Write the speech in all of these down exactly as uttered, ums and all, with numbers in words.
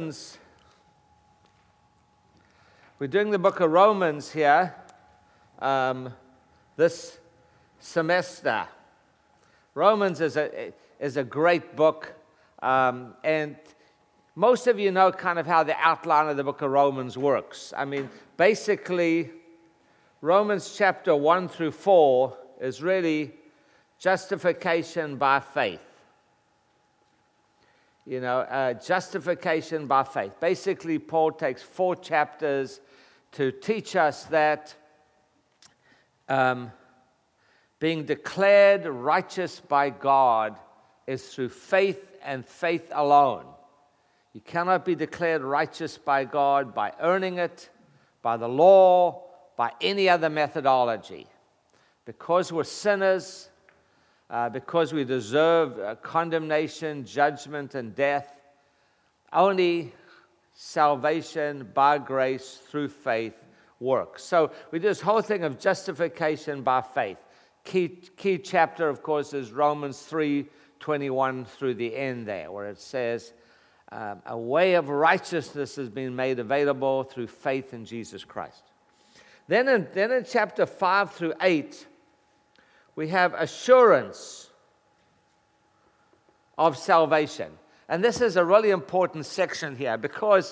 Romans, we're doing the book of Romans here um, this semester. Romans is a is a great book, um, and most of you know kind of how the outline of the book of Romans works. I mean, basically, Romans chapter one through four is really justification by faith. You know, uh, justification by faith. Basically, Paul takes four chapters to teach us that um, being declared righteous by God is through faith and faith alone. You cannot be declared righteous by God by earning it, by the law, by any other methodology. Because we're sinners, uh, because we deserve uh, condemnation, judgment, and death, only salvation by grace through faith works. So we do this whole thing of justification by faith. Key, key chapter, of course, is Romans three twenty-one through the end there, where it says, um, a way of righteousness has been made available through faith in Jesus Christ. Then in, then in chapter five through eight, we have assurance of salvation. And this is a really important section here, because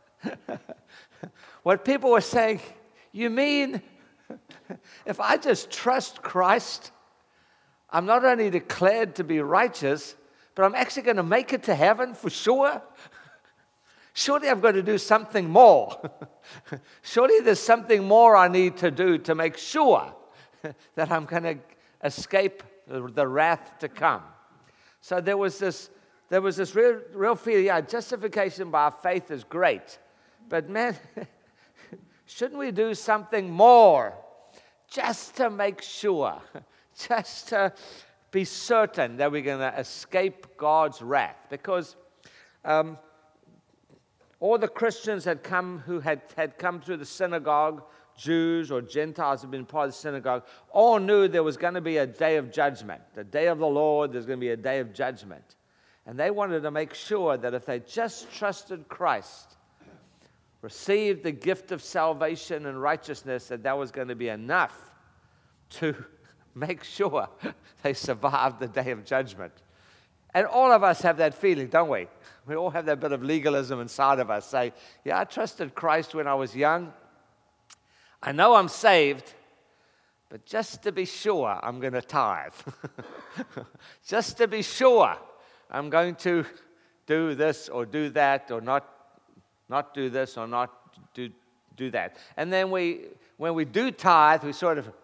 what people were saying, you mean if I just trust Christ, I'm not only declared to be righteous, but I'm actually going to make it to heaven for sure? Surely I've got to do something more. Surely there's something more I need to do to make sure that I'm going to escape the wrath to come. So there was this There was this real, real feeling, yeah, justification by faith is great. But man, shouldn't we do something more just to make sure, just to be certain that we're going to escape God's wrath? Because um, all the Christians had come who had, had come through the synagogue, Jews or Gentiles who had been part of the synagogue, all knew there was going to be a day of judgment. The day of the Lord, there's going to be a day of judgment. And they wanted to make sure that if they just trusted Christ, received the gift of salvation and righteousness, that that was going to be enough to make sure they survived the day of judgment. And all of us have that feeling, don't we? We all have that bit of legalism inside of us. Say, yeah, I trusted Christ when I was young. I know I'm saved, but just to be sure, I'm going to tithe. Just to be sure, I'm going to do this or do that, or not not do this or not do do that. And then we, when we do tithe, we sort of,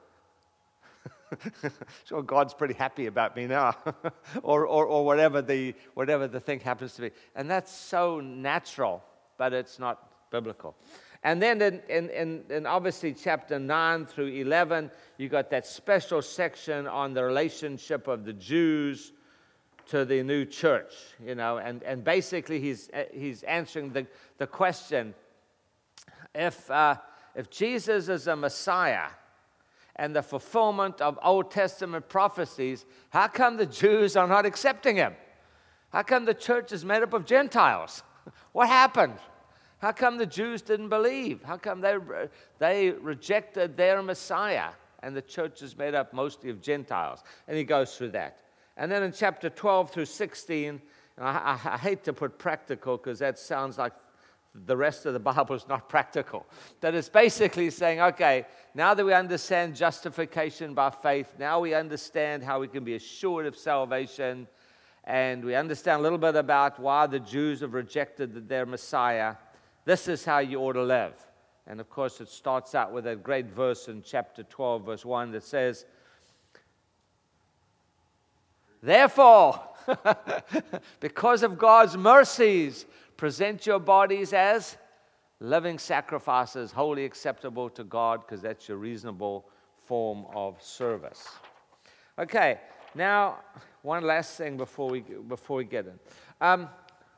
sure, God's pretty happy about me now, or, or or whatever the whatever the thing happens to be. And that's so natural, but it's not biblical. And then in, in, in, in obviously chapter nine through eleven, you got that special section on the relationship of the Jews to the new church, you know, and, and basically he's he's answering the, the question, if uh, if Jesus is a Messiah and the fulfillment of Old Testament prophecies, how come the Jews are not accepting him? How come the church is made up of Gentiles? What happened? How come the Jews didn't believe? How come they they rejected their Messiah, and the church is made up mostly of Gentiles? And he goes through that. And then in chapter twelve through sixteen, and I, I, I hate to put practical because that sounds like the rest of the Bible is not practical. That it's basically saying, okay, now that we understand justification by faith, now we understand how we can be assured of salvation, and we understand a little bit about why the Jews have rejected their Messiah. This is how you ought to live. And of course, it starts out with a great verse in chapter twelve, verse one, that says, therefore, because of God's mercies, present your bodies as living sacrifices, wholly acceptable to God, because that's your reasonable form of service. Okay, now one last thing before we before we get in. Um,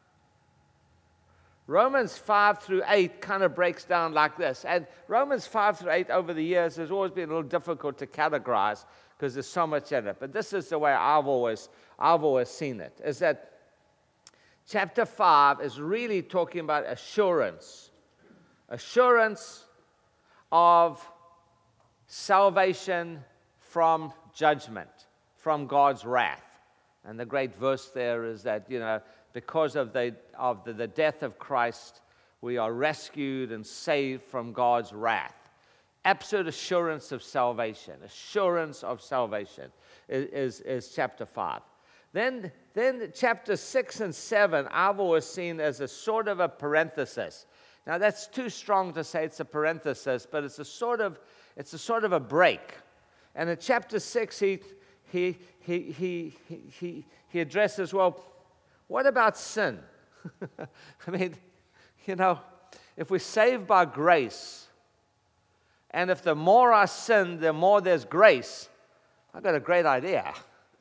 Romans five through eight kind of breaks down like this. And Romans five through eight over the years has always been a little difficult to categorize because there's so much in it. But this is the way I've always I've always seen it, is that chapter five is really talking about assurance. Assurance of salvation from judgment, from God's wrath. And the great verse there is that, you know, because of the of the, the death of Christ, we are rescued and saved from God's wrath. Absolute assurance of salvation. Assurance of salvation is, is, is chapter five. Then, then chapter six and seven, I've always seen as a sort of a parenthesis. Now that's too strong to say it's a parenthesis, but it's a sort of it's a sort of a break. And in chapter six, he he he he he he addresses, well, what about sin? I mean, you know, if we're saved by grace, and if the more I sin, the more there's grace, I've got a great idea.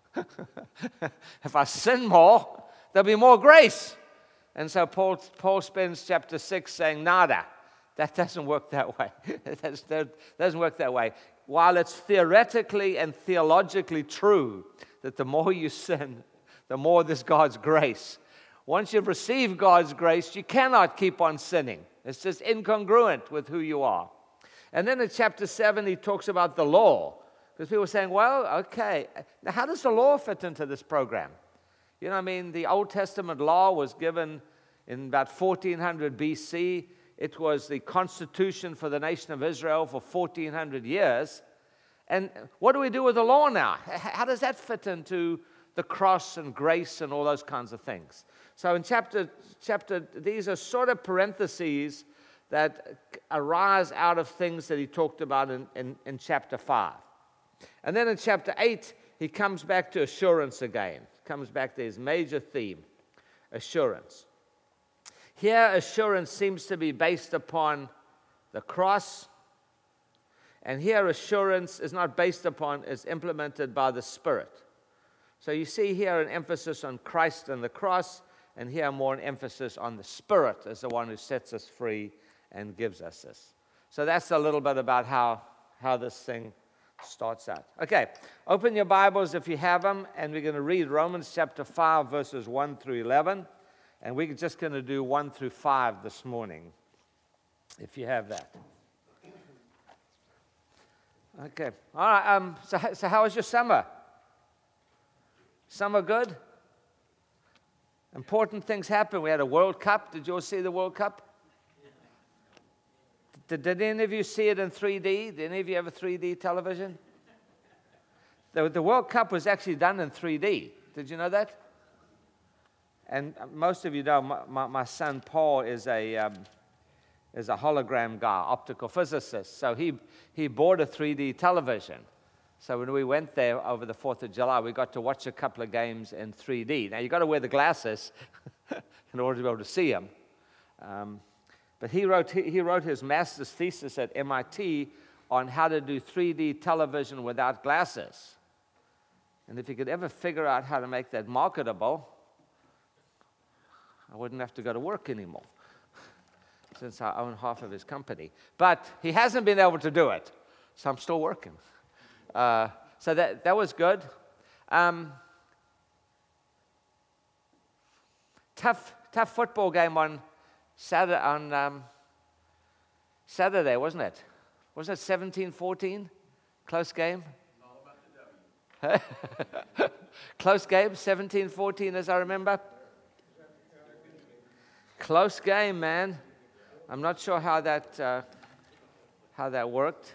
If I sin more, there'll be more grace. And so Paul, Paul spends chapter six saying, nada. That doesn't work that way. That doesn't work that way. While it's theoretically and theologically true that the more you sin, the more there's God's grace. Once you've received God's grace, you cannot keep on sinning. It's just incongruent with who you are. And then in chapter seven, he talks about the law. Because people are saying, well, okay, now how does the law fit into this program? You know, I mean, the Old Testament law was given in about fourteen hundred B C. It was the constitution for the nation of Israel for fourteen hundred years. And what do we do with the law now? How does that fit into the cross and grace and all those kinds of things? So in chapter, chapter, these are sort of parentheses that arise out of things that he talked about in, in, in chapter five. And then in chapter eight, he comes back to assurance again. Comes back to his major theme, assurance. Here, assurance seems to be based upon the cross. And here, assurance is not based upon, is implemented by the Spirit. So you see here an emphasis on Christ and the cross, and here more an emphasis on the Spirit as the one who sets us free and gives us this. So that's a little bit about how, how this thing starts out. Okay, open your Bibles if you have them, and we're going to read Romans chapter five, verses one through eleven. And we're just going to do one through five this morning, if you have that. Okay. All right. Um, so, so how was your summer? Summer good? Important things happened. We had a World Cup. Did you all see the World Cup? Did, did any of you see it in three D? Did any of you have a three D television? The, the World Cup was actually done in three D. Did you know that? And most of you know, my, my, my son Paul is a um, is a hologram guy, optical physicist. So he he bought a three D television. So when we went there over the fourth of July, we got to watch a couple of games in three D. Now, you've got to wear the glasses in order to be able to see them. Um, but he wrote he, he wrote his master's thesis at M I T on how to do three D television without glasses. And if he could ever figure out how to make that marketable, I wouldn't have to go to work anymore, since I own half of his company. But he hasn't been able to do it, so I'm still working. Uh, so that that was good. Um, tough tough football game on Saturday on um, Saturday, wasn't it? Was it seventeen fourteen? Close game. Close game, seventeen fourteen, as I remember. Close game, man. I'm not sure how that uh, how that worked.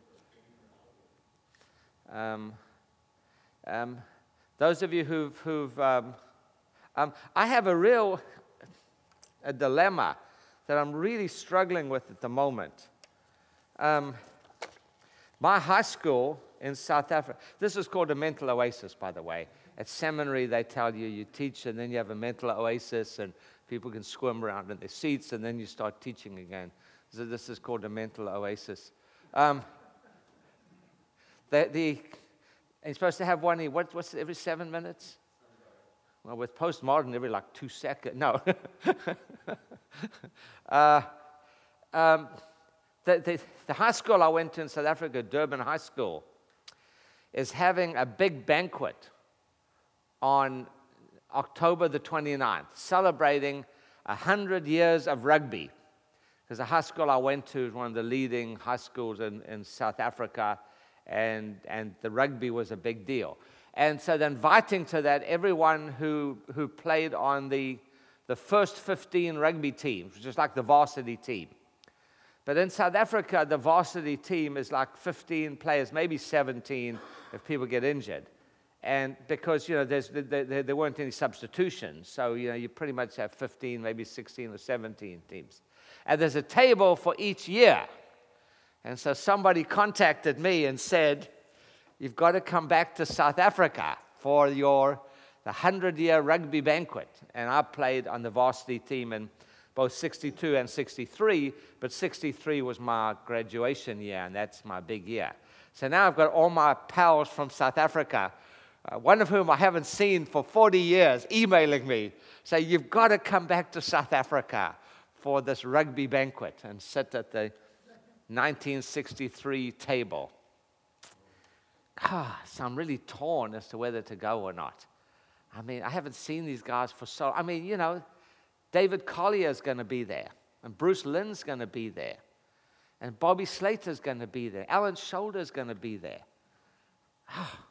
Um, um, those of you who've, who've um, um, I have a real a dilemma that I'm really struggling with at the moment. Um, my high school in South Africa, this is called a mental oasis, by the way. At seminary, they tell you you teach, and then you have a mental oasis, and people can swim around in their seats, and then you start teaching again. So this is called a mental oasis. Um, the, the, you're supposed to have one, what, what's it, every seven minutes? Well, with postmodern, every like two seconds. No. uh, um, the, the, the high school I went to in South Africa, Durban High School, is having a big banquet on October the twenty-ninth, celebrating one hundred years of rugby. Because the high school I went to is one of the leading high schools in, in South Africa, and, and the rugby was a big deal. And so they're inviting to that everyone who, who played on the, the first fifteen rugby teams, which is like the varsity team. But in South Africa, the varsity team is like fifteen players, maybe seventeen if people get injured. And because, you know, there's, there, there, there weren't any substitutions. So, you know, you pretty much have fifteen, maybe sixteen or seventeen teams. And there's a table for each year. And so somebody contacted me and said, you've got to come back to South Africa for your the hundred-year rugby banquet. And I played on the varsity team in both sixty-two and sixty-three, but sixty-three was my graduation year, and that's my big year. So now I've got all my pals from South Africa, uh, one of whom I haven't seen for forty years, emailing me, say, you've got to come back to South Africa for this rugby banquet and sit at the nineteen sixty-three table. Ah, so I'm really torn as to whether to go or not. I mean, I haven't seen these guys for so... I mean, you know, David Collier's going to be there, and Bruce Lynn's going to be there, and Bobby Slater's going to be there, Alan Shoulder's going to be there. Ah.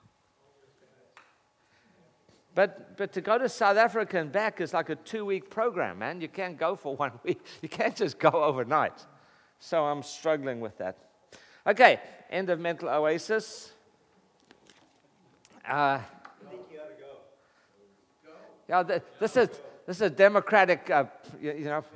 But but to go to South Africa and back is like a two-week program, man. You can't go for one week. You can't just go overnight. So I'm struggling with that. Okay, end of Mental Oasis. Uh, I think you ought to go. Go. Yeah, the, this is this is a democratic, uh, you, you know.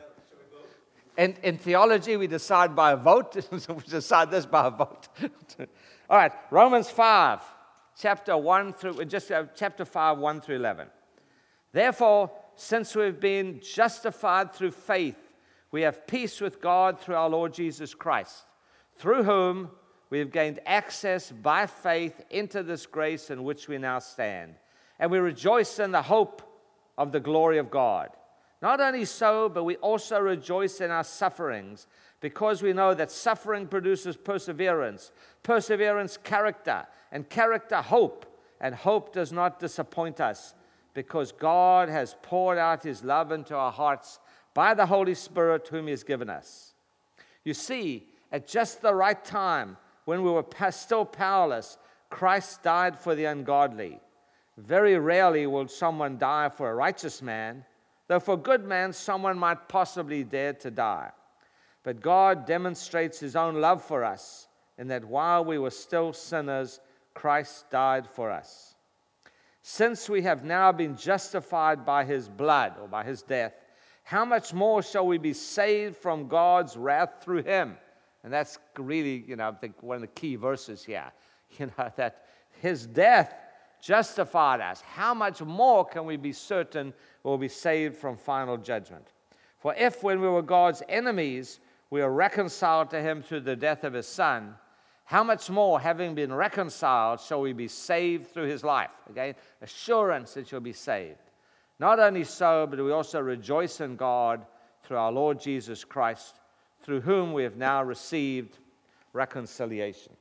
In in theology, we decide by a vote. We decide this by a vote. All right, Romans five. Chapter one through, just uh, chapter five, one through eleven. Therefore, since we've been justified through faith, we have peace with God through our Lord Jesus Christ, through whom we have gained access by faith into this grace in which we now stand. And we rejoice in the hope of the glory of God. Not only so, but we also rejoice in our sufferings, because we know that suffering produces perseverance, perseverance, character, and character, hope. And hope does not disappoint us, because God has poured out his love into our hearts by the Holy Spirit whom he has given us. You see, at just the right time, when we were still powerless, Christ died for the ungodly. Very rarely will someone die for a righteous man, though for a good man someone might possibly dare to die. But God demonstrates his own love for us, in that while we were still sinners, Christ died for us. Since we have now been justified by his blood, or by his death, how much more shall we be saved from God's wrath through him? And that's really, you know, I think one of the key verses here. You know, that his death justified us. How much more can we be certain we'll be saved from final judgment? For if, when we were God's enemies, we are reconciled to him through the death of his Son, how much more, having been reconciled, shall we be saved through his life? Again, assurance that you'll be saved. Not only so, but we also rejoice in God through our Lord Jesus Christ, through whom we have now received reconciliation.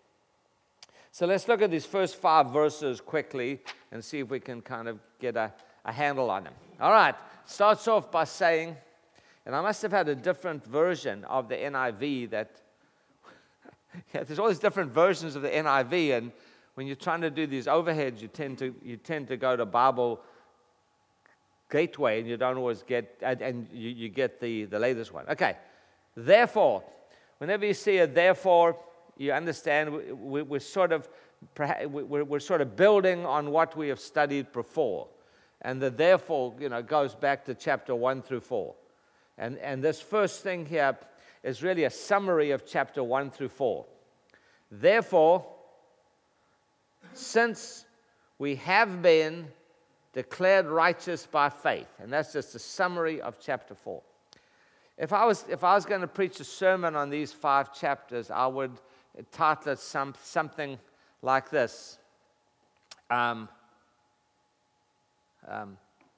So let's look at these first five verses quickly and see if we can kind of get a, a handle on them. All right, starts off by saying, and I must have had a different version of the N I V that, yeah, there's all these different versions of the N I V, and when you're trying to do these overheads, you tend to you tend to go to Bible Gateway, and you don't always get, and, and you, you get the, the latest one. Okay, therefore, whenever you see a therefore, you understand we, we, we're sort of we're, we're sort of building on what we have studied before, and the therefore, you know, goes back to chapter one through four, and and this first thing here is really a summary of chapter one through four. Therefore, since we have been declared righteous by faith, and that's just a summary of chapter four. If I was if I was going to preach a sermon on these five chapters, I would title it some, something like this. Um, um,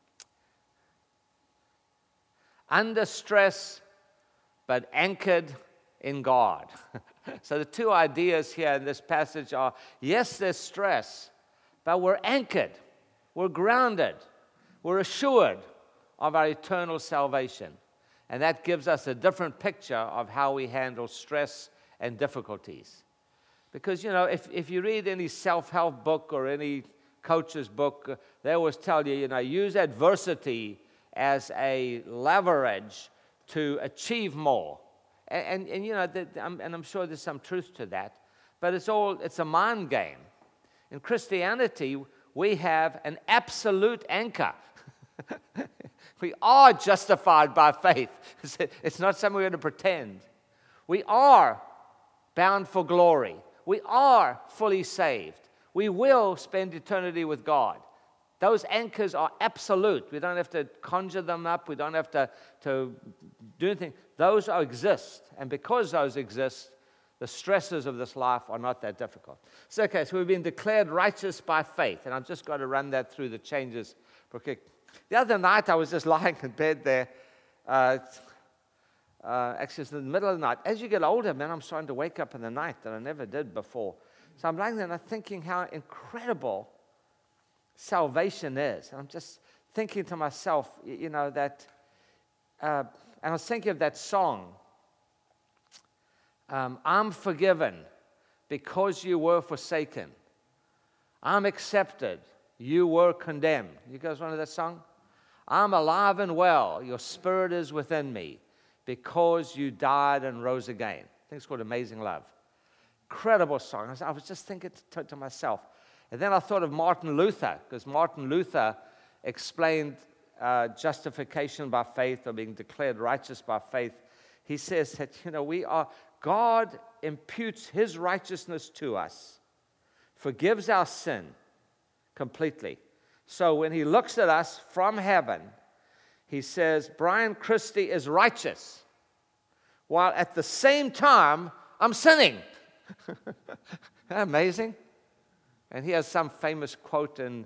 under stress, but anchored in God. So the two ideas here in this passage are, yes, there's stress, but we're anchored. We're grounded. we're assured of our eternal salvation. And that gives us a different picture of how we handle stress and difficulties. Because, you know, if, if you read any self-help book or any coach's book, they always tell you, you know, use adversity as a leverage to achieve more. And, and, and you know, the, I'm, and I'm sure there's some truth to that. But it's all, it's a mind game. In Christianity, we have an absolute anchor. We are justified by faith. It's not something we're going to pretend. We are bound for glory. We are fully saved. We will spend eternity with God. Those anchors are absolute. We don't have to conjure them up. We don't have to, to do anything. Those are, exist. And because those exist, the stresses of this life are not that difficult. So, okay, so we've been declared righteous by faith. And I've just got to run that through the changes. Okay. The other night, I was just lying in bed there. Uh, uh, actually, it's in the middle of the night. As you get older, man, I'm starting to wake up in the night that I never did before. So I'm lying there and I'm thinking how incredible salvation is. And I'm just thinking to myself, you know, that, uh, and I was thinking of that song, um, I'm forgiven because you were forsaken. I'm accepted. You were condemned. You guys remember that song? I'm alive and well. Your spirit is within me because you died and rose again. I think it's called Amazing Love. Incredible song. I was, I was just thinking to, to myself. And then I thought of Martin Luther, because Martin Luther explained uh, justification by faith or being declared righteous by faith. He says that, you know, we are, God imputes his righteousness to us, forgives our sin completely. So when he looks at us from heaven, he says, Brian Christie is righteous, while at the same time, I'm sinning. Isn't that amazing? And he has some famous quote in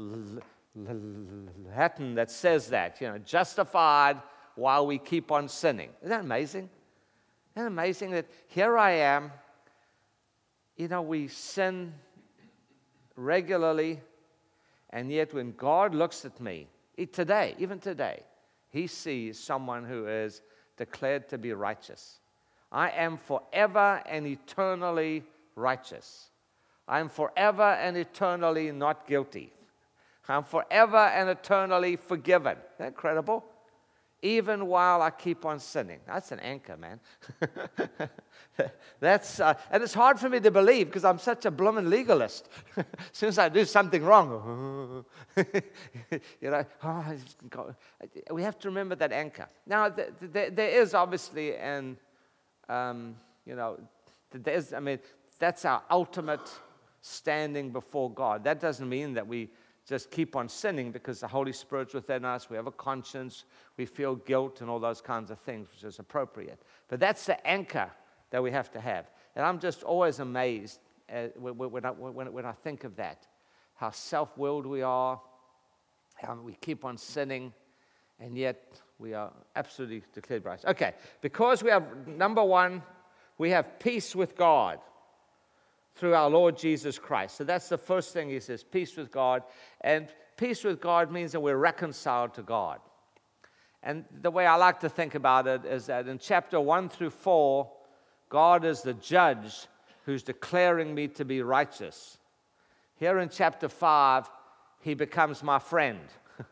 Latin that says that, you know, justified while we keep on sinning. Isn't that amazing? Isn't it amazing that here I am, you know, we sin regularly, and yet when God looks at me, today, even today, he sees someone who is declared to be righteous. I am forever and eternally righteous. I am forever and eternally not guilty. I'm forever and eternally forgiven. Isn't that incredible? Even while I keep on sinning. That's an anchor, man. That's uh, and it's hard for me to believe because I'm such a blooming legalist. As soon as I do something wrong, you know, oh, we have to remember that anchor. Now, th- th- there is obviously an, um, you know, there's. I mean, that's our ultimate standing before God. That doesn't mean that we just keep on sinning because the Holy Spirit's within us. We have a conscience. We feel guilt and all those kinds of things, which is appropriate. But that's the anchor that we have to have. And I'm just always amazed uh, when, I, when, when I think of that, how self-willed we are, how we keep on sinning, and yet we are absolutely declared righteous. Okay, because we have, number one, we have peace with God through our Lord Jesus Christ. So that's the first thing he says, peace with God. And peace with God means that we're reconciled to God. And the way I like to think about it is that in chapter one through four, God is the judge who's declaring me to be righteous. Here in chapter five, he becomes my friend.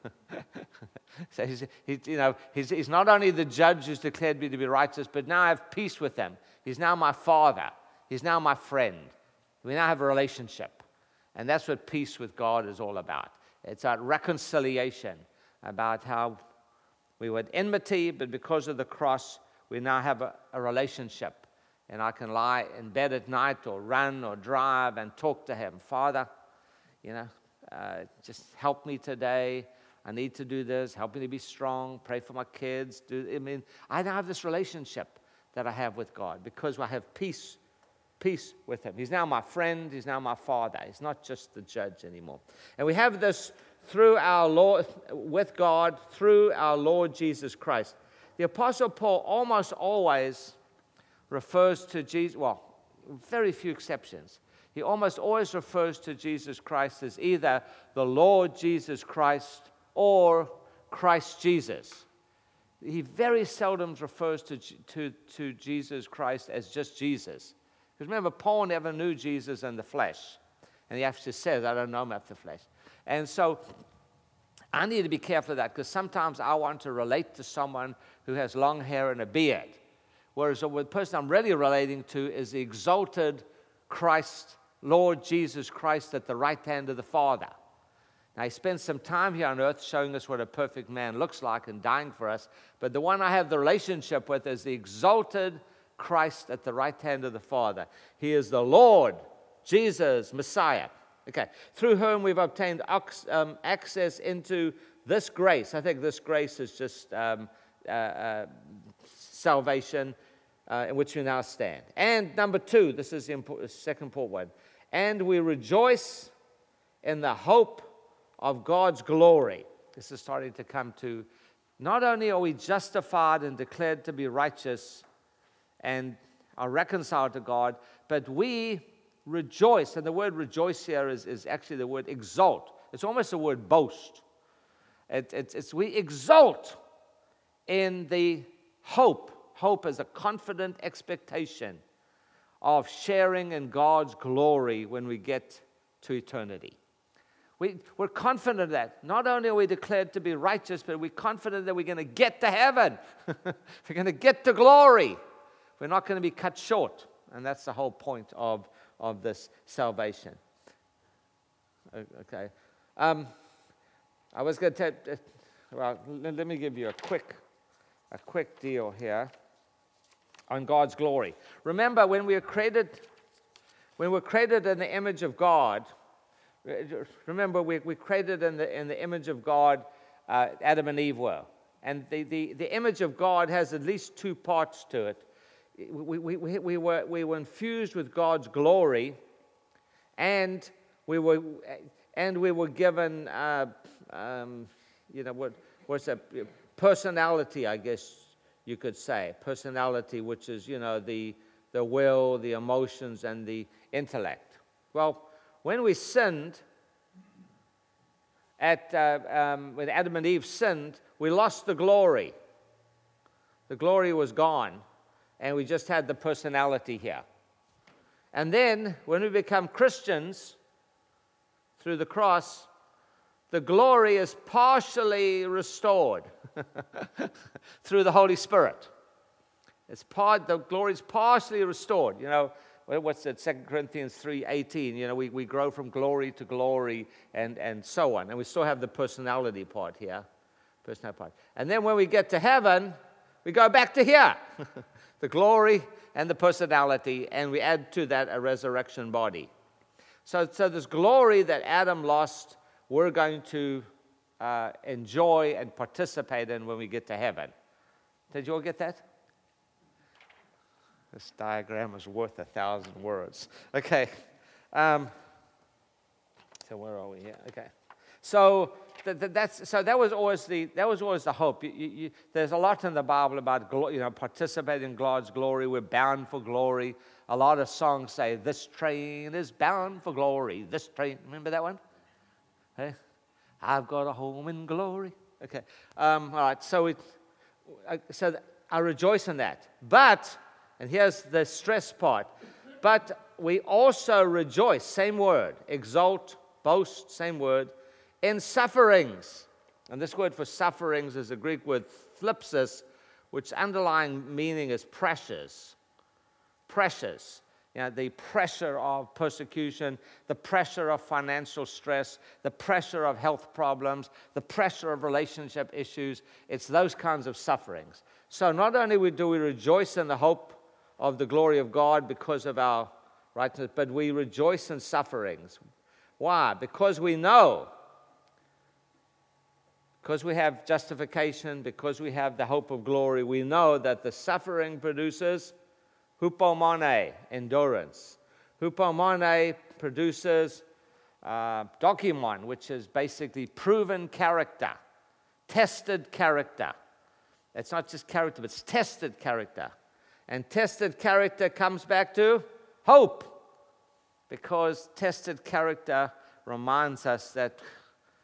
So he's, he, you know, he's, he's not only the judge who's declared me to be righteous, but now I have peace with him. He's now my father. He's now my friend. We now have a relationship. And that's what peace with God is all about. It's about reconciliation, about how we were at enmity, but because of the cross, we now have a, a relationship. And I can lie in bed at night or run or drive and talk to him. Father, you know, uh, just help me today. I need to do this. Help me to be strong. Pray for my kids. Do I mean, I now have this relationship that I have with God because I have peace Peace with him. He's now my friend. He's now my father. He's not just the judge anymore. And we have this through our Lord, with God, through our Lord Jesus Christ. The Apostle Paul almost always refers to Jesus, well, very few exceptions. He almost always refers to Jesus Christ as either the Lord Jesus Christ or Christ Jesus. He very seldom refers to, to, to Jesus Christ as just Jesus. Because remember, Paul never knew Jesus in the flesh. And he actually says, I don't know him after the flesh. And so I need to be careful of that, because sometimes I want to relate to someone who has long hair and a beard. Whereas the person I'm really relating to is the exalted Christ, Lord Jesus Christ, at the right hand of the Father. Now, he spent some time here on earth showing us what a perfect man looks like and dying for us. But the one I have the relationship with is the exalted Christ at the right hand of the Father. He is the Lord, Jesus, Messiah. Okay, through whom we've obtained um, access into this grace. I think this grace is just um, uh, uh, salvation uh, in which we now stand. And number two, this is the important, second important one. And we rejoice in the hope of God's glory. This is starting to come to, not only are we justified and declared to be righteous and are reconciled to God, but we rejoice. And the word rejoice here is, is actually the word exalt. It's almost the word boast. It, it, it's we exult in the hope. Hope is a confident expectation of sharing in God's glory when we get to eternity. We, we're confident of that. Not only are we declared to be righteous, but we're confident that we're going to get to heaven. We're going to get to glory. We're not going to be cut short. And that's the whole point of, of this salvation. Okay. Um, I was going to tell, well, let me give you a quick, a quick deal here on God's glory. Remember, when we were created, when we're created in the image of God, remember, we, we created in the, in the image of God, uh, Adam and Eve were. And the, the, the image of God has at least two parts to it. We, we, we, we, were, we were infused with God's glory, and we were, and we were given, uh, um, you know, what, what's that? Personality, I guess you could say. Personality, which is, you know, the, the will, the emotions, and the intellect. Well, when we sinned, at uh, um, when Adam and Eve sinned, we lost the glory. The glory was gone, and we just had the personality here. And then, when we become Christians through the cross, the glory is partially restored through the Holy Spirit. It's part. The glory is partially restored. You know. What's that? Second Corinthians three eighteen. You know, we, we grow from glory to glory and, and so on. And we still have the personality part here. Personality part. And then when we get to heaven, we go back to here. The glory and the personality, and we add to that a resurrection body. So, so this glory that Adam lost, we're going to uh, enjoy and participate in when we get to heaven. Did you all get that? This diagram is worth a thousand words. Okay. Um, so where are we here? Okay. So th- th- that's so that was always the that was always the hope. You, you, you, there's a lot in the Bible about glo- you know participating in God's glory. We're bound for glory. A lot of songs say, "This train is bound for glory." This train. Remember that one? Hey, I've got a home in glory. Okay. Um, all right. So it. So I rejoice in that, but. And here's the stress part. But we also rejoice, same word, exalt, boast, same word, in sufferings. And this word for sufferings is a Greek word thlipsis, which underlying meaning is pressures. Pressures. You know, the pressure of persecution, the pressure of financial stress, the pressure of health problems, the pressure of relationship issues. It's those kinds of sufferings. So not only do we rejoice in the hope of the glory of God because of our righteousness, but we rejoice in sufferings. Why? Because we know, because we have justification, because we have the hope of glory, we know that the suffering produces hupomone, endurance. Hupomone produces uh, dokimon, which is basically proven character, tested character. It's not just character, but it's tested character. And tested character comes back to hope, because tested character reminds us that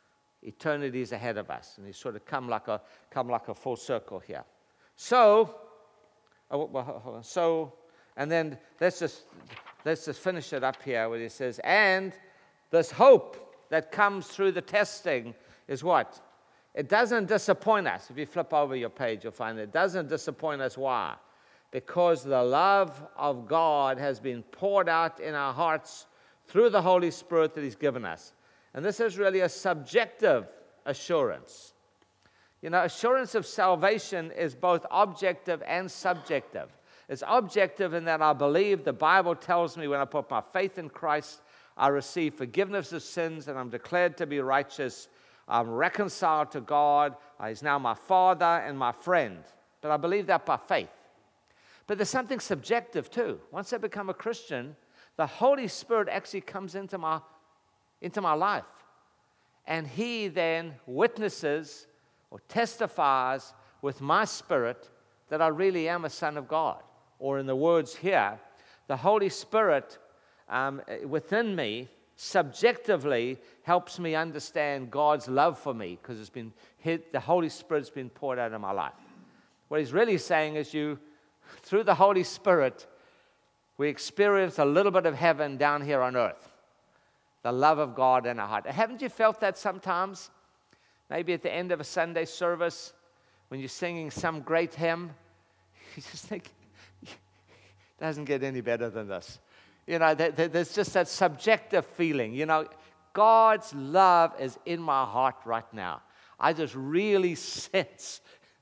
eternity is ahead of us. And he's sort of come like a, come like a full circle here. So, oh, well, hold on. So, and then let's just, let's just finish it up here where he says, and this hope that comes through the testing is what? It doesn't disappoint us. If you flip over your page, you'll find it doesn't disappoint us. Why? Because the love of God has been poured out in our hearts through the Holy Spirit that he's given us. And this is really a subjective assurance. You know, assurance of salvation is both objective and subjective. It's objective in that I believe the Bible tells me when I put my faith in Christ, I receive forgiveness of sins and I'm declared to be righteous. I'm reconciled to God. He's now my Father and my friend. But I believe that by faith. But there's something subjective too. Once I become a Christian, the Holy Spirit actually comes into my, into my life. And he then witnesses or testifies with my spirit that I really am a son of God. Or in the words here, the Holy Spirit um, within me subjectively helps me understand God's love for me because it's been the Holy Spirit's been poured out in my life. What he's really saying is you, through the Holy Spirit, we experience a little bit of heaven down here on earth. The love of God in our heart. Haven't you felt that sometimes? Maybe at the end of a Sunday service, when you're singing some great hymn, you just think, it doesn't get any better than this. You know, there's just that subjective feeling. You know, God's love is in my heart right now. I just really sense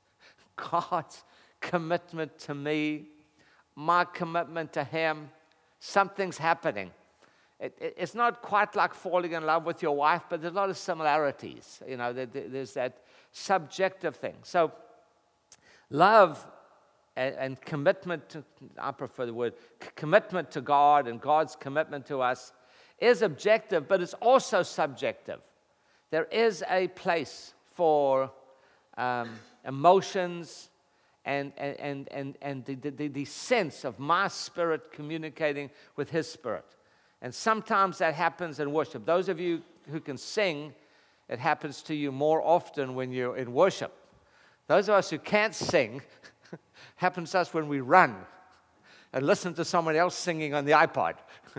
God's commitment to me, my commitment to him. Something's happening. It, it, it's not quite like falling in love with your wife, but there's a lot of similarities. You know, there, there's that subjective thing. So, love and, and commitment to, I prefer the word, c- commitment to God and God's commitment to us is objective, but it's also subjective. There is a place for um, emotions and, and, and, and, and the, the, the sense of my spirit communicating with his spirit. And sometimes that happens in worship. Those of you who can sing, it happens to you more often when you're in worship. Those of us who can't sing, happens to us when we run and listen to someone else singing on the iPod.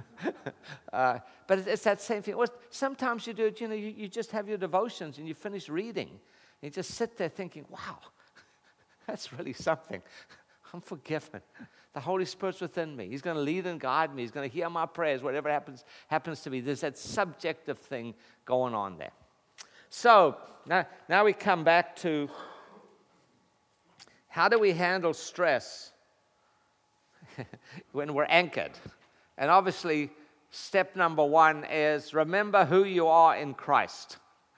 uh, but it's that same thing. Sometimes you do it, you know, you, you just have your devotions and you finish reading. And you just sit there thinking, wow, that's really something. I'm forgiven. The Holy Spirit's within me. He's going to lead and guide me. He's going to hear my prayers, whatever happens happens to be. There's that subjective thing going on there. So now, now we come back to how do we handle stress when we're anchored? And obviously, step number one is remember who you are in Christ.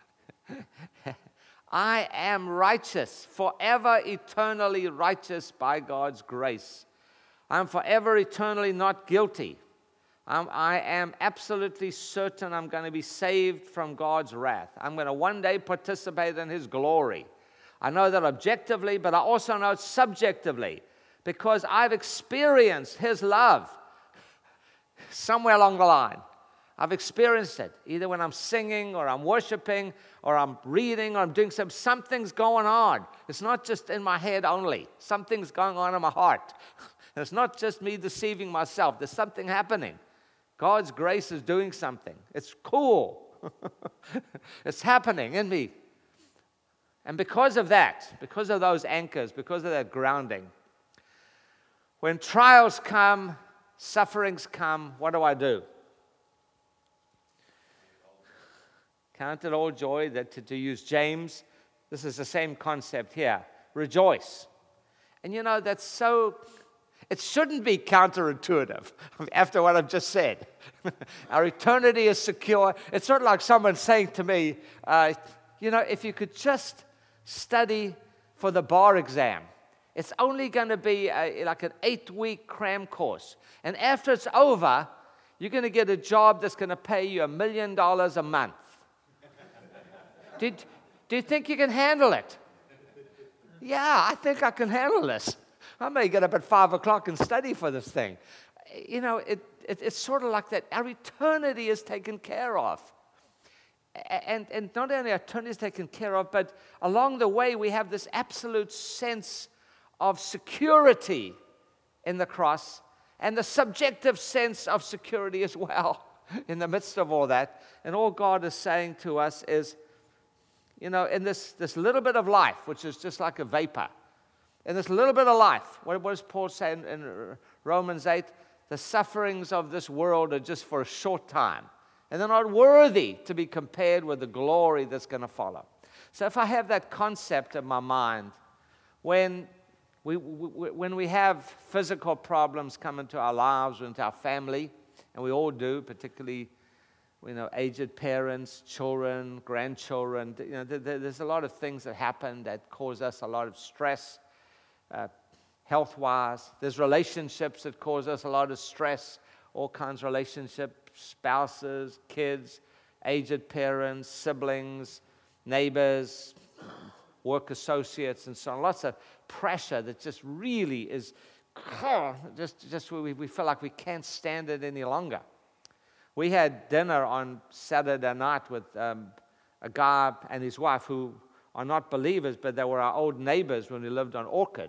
I am righteous, forever eternally righteous by God's grace. I'm forever eternally not guilty. I'm, I am absolutely certain I'm going to be saved from God's wrath. I'm going to one day participate in his glory. I know that objectively, but I also know it subjectively because I've experienced his love somewhere along the line. I've experienced it, either when I'm singing or I'm worshiping or I'm reading or I'm doing some, something's going on. It's not just in my head only. Something's going on in my heart. And it's not just me deceiving myself. There's something happening. God's grace is doing something. It's cool. It's happening in me. And because of that, because of those anchors, because of that grounding, when trials come, sufferings come, what do I do? Count it all joy, that to, to use James, this is the same concept here. Rejoice. And you know, that's so, it shouldn't be counterintuitive after what I've just said. Our eternity is secure. It's sort of like someone saying to me, uh, you know, if you could just study for the bar exam, it's only going to be a, like an eight-week cram course. And after it's over, you're going to get a job that's going to pay you a million dollars a month. Did, do you think you can handle it? Yeah, I think I can handle this. I may get up at five o'clock and study for this thing. You know, it, it, it's sort of like that. Our eternity is taken care of. And, and not only are Tony's taken care of, but along the way we have this absolute sense of security in the cross and the subjective sense of security as well in the midst of all that. And all God is saying to us is, you know, in this, this little bit of life, which is just like a vapor, in this little bit of life, what, what does Paul say in, in Romans eight? The sufferings of this world are just for a short time, and they're not worthy to be compared with the glory that's going to follow. So if I have that concept in my mind, when we, we, when we have physical problems come into our lives or into our family, and we all do, particularly, you know, aged parents, children, grandchildren, you know, there, there's a lot of things that happen that cause us a lot of stress, uh, health-wise. There's relationships that cause us a lot of stress, all kinds of relationships, spouses, kids, aged parents, siblings, neighbors, work associates, and so on. Lots of pressure that just really is, just, just we, we feel like we can't stand it any longer. We had dinner on Saturday night with um, a guy and his wife who are not believers, but they were our old neighbors when we lived on Orchard.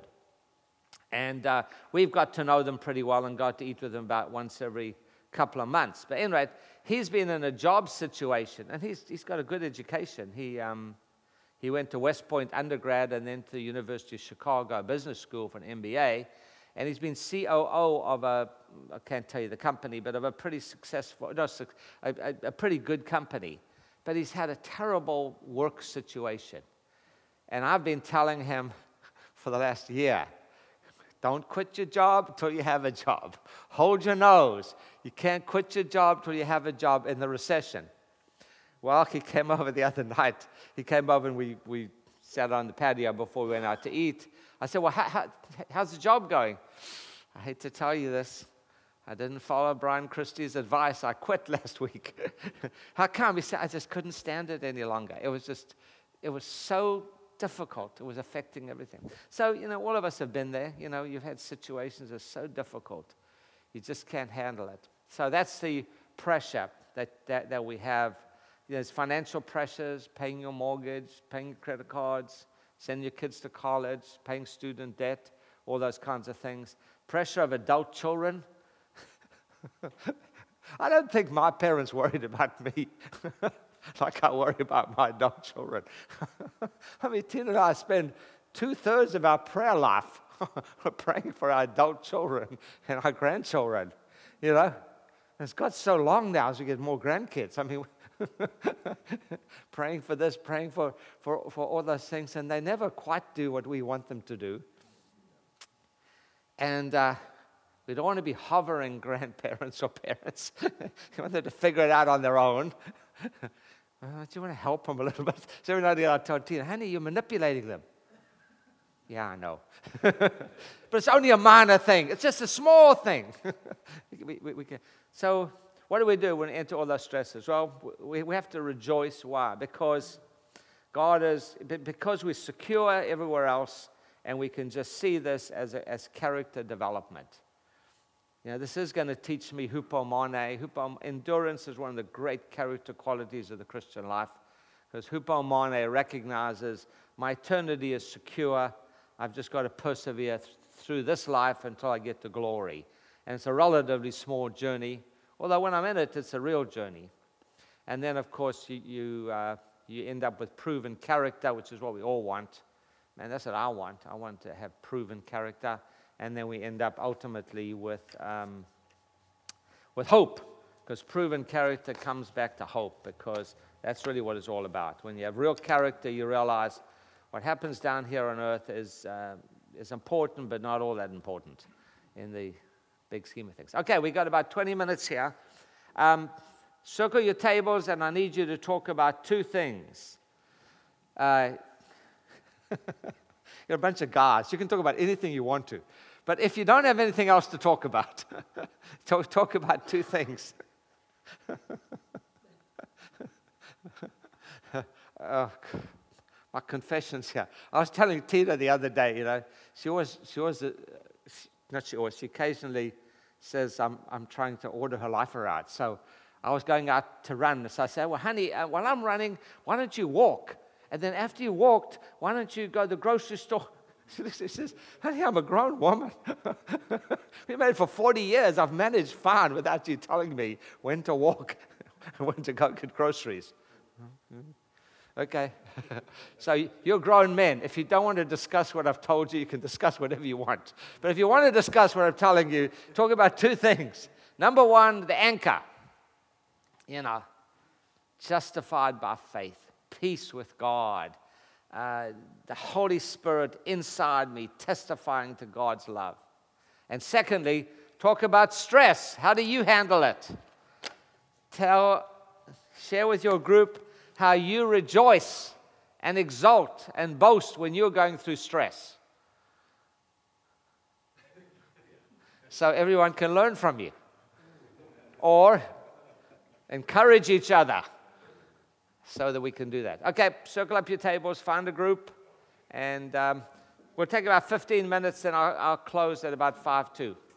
And uh, we've got to know them pretty well and got to eat with them about once every couple of months. But anyway, he's been in a job situation, and he's he's got a good education. He um, he went to West Point undergrad and then to the University of Chicago Business School for an M B A, and he's been C O O of a, I can't tell you the company, but of a pretty successful, no, a, a, a pretty good company. But he's had a terrible work situation. And I've been telling him for the last year, don't quit your job until you have a job. Hold your nose. You can't quit your job until you have a job in the recession. Well, he came over the other night. He came over and we, we sat on the patio before we went out to eat. I said, well, how, how, how's the job going? I hate to tell you this. I didn't follow Brian Christie's advice. I quit last week. How come? He said, I just couldn't stand it any longer. It was just, it was so difficult. It was affecting everything. So, you know, all of us have been there. You know, you've had situations that are so difficult. You just can't handle it. So that's the pressure that, that, that we have. There's financial pressures, paying your mortgage, paying your credit cards, sending your kids to college, paying student debt, all those kinds of things. Pressure of adult children. I don't think my parents worried about me like I worry about my adult children. I mean, Tina and I spend two-thirds of our prayer life praying for our adult children and our grandchildren, you know. And it's got so long now as we get more grandkids. I mean, praying for this, praying for, for, for all those things, and they never quite do what we want them to do. And uh, we don't want to be hovering grandparents or parents. You want them to figure it out on their own. Uh, do you want to help them a little bit? So every night I tell Tina, honey, you're manipulating them. Yeah, I know. But it's only a minor thing. It's just a small thing. we, we, we can. So what do we do when we enter all those stresses? Well, we, we have to rejoice. Why? Because God is, because we're secure everywhere else, and we can just see this as a, as character development. You know, this is going to teach me hupomone. Hupom- endurance is one of the great character qualities of the Christian life, because hupomone recognizes my eternity is secure. I've just got to persevere th- through this life until I get to glory. And it's a relatively small journey, although when I'm in it, it's a real journey. And then, of course, you you, uh, you end up with proven character, which is what we all want. Man, that's what I want. I want to have proven character. And then we end up ultimately with um, with hope, because proven character comes back to hope, because that's really what it's all about. When you have real character, you realize what happens down here on earth is uh, is important, but not all that important in the big scheme of things. Okay, we got about twenty minutes here. Um, circle your tables, and I need you to talk about two things. Uh, You're a bunch of guys. You can talk about anything you want to. But if you don't have anything else to talk about, talk, talk about two things. Oh, my confessions here. I was telling Tina the other day, you know, she always, she always, uh, she, not she always, she occasionally says I'm, I'm trying to order her life around. So I was going out to run. So I said, well, honey, uh, while I'm running, why don't you walk? And then after you walked, why don't you go to the grocery store? She says, honey, I'm a grown woman. We married for forty years. I've managed fine without you telling me when to walk and when to go get groceries. Okay. So you're grown men. If you don't want to discuss what I've told you, you can discuss whatever you want. But if you want to discuss what I'm telling you, talk about two things. Number one, the anchor. You know, justified by faith, peace with God, uh, the Holy Spirit inside me testifying to God's love. And secondly, talk about stress. How do you handle it? Tell, share with your group how you rejoice and exult and boast when you're going through stress. So everyone can learn from you. Or encourage each other so that we can do that. Okay, circle up your tables, find a group, and um, we'll take about fifteen minutes, and I'll, I'll close at about five two.